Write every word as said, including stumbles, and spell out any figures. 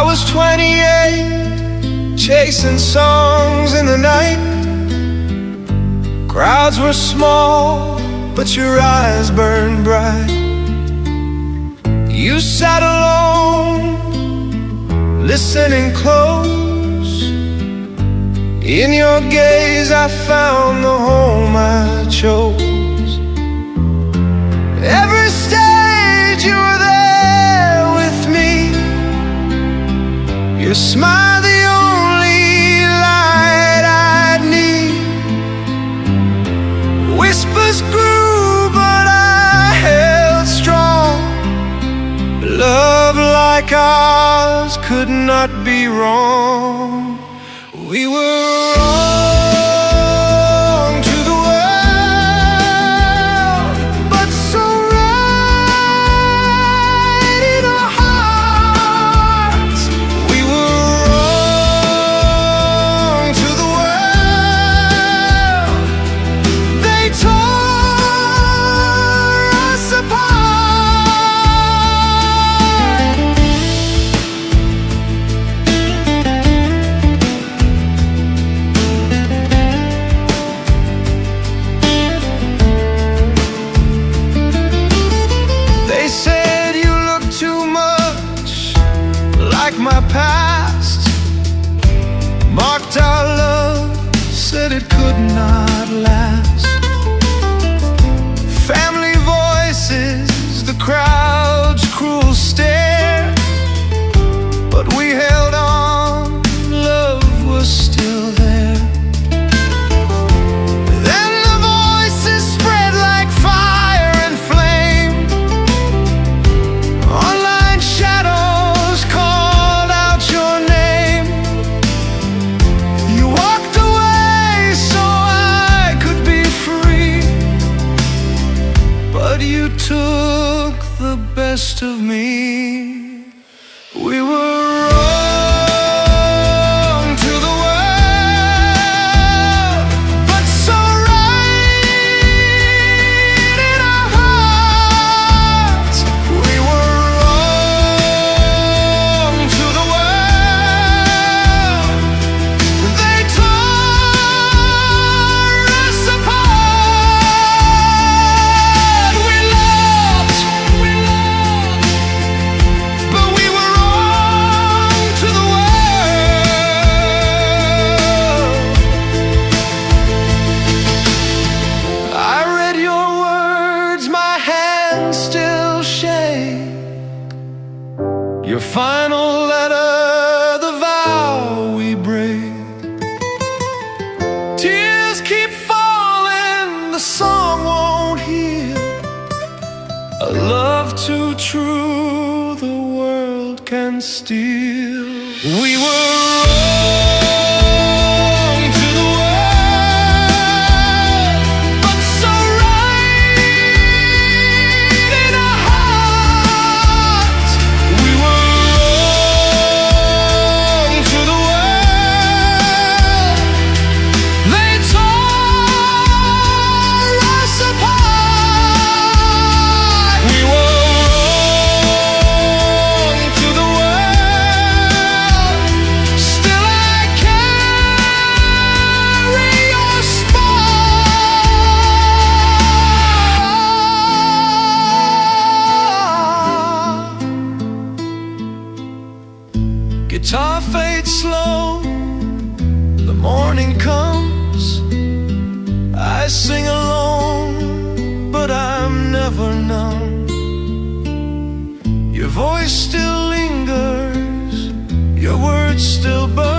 was twenty-eight, chasing songs in the night. Crowds were small, but your eyes burned bright. You sat alone, listening close. In your gaze I found the home I chose. Every stage you were there with me. Your smile the only light I'd need. Whispers grew but I held strong. Love like ours could not be wrong. We were wrong to the world, but so right in our hearts. We were wrong to the world. They tore us apart. They said you look too much like my past. Marked our love, said it could not last. Family voices, the crowd's cruel stare, but we held on, love was still there. Then the voices spread like fire and flame. Online shadows called out your name. You walked away so I could be free, but you took the best of me. We were wrong to the world, but so right in our hearts. We were wrong to the world. They tore us apart. We loved, we loved, but we were wrong to the world. I read your words, my hands still shake. Your final letter, the vow we break. Tears keep falling, the song won't heal. A love too true, the world can steal. We were wrong to the world, but so right in our hearts. We were wrong to the world. They tore us apart. We were wrong to the world. Still I carry your spark. Guitar fades slow, the morning comes. I sing alone, but I'm never numb. Your voice still lingers, your words still burn.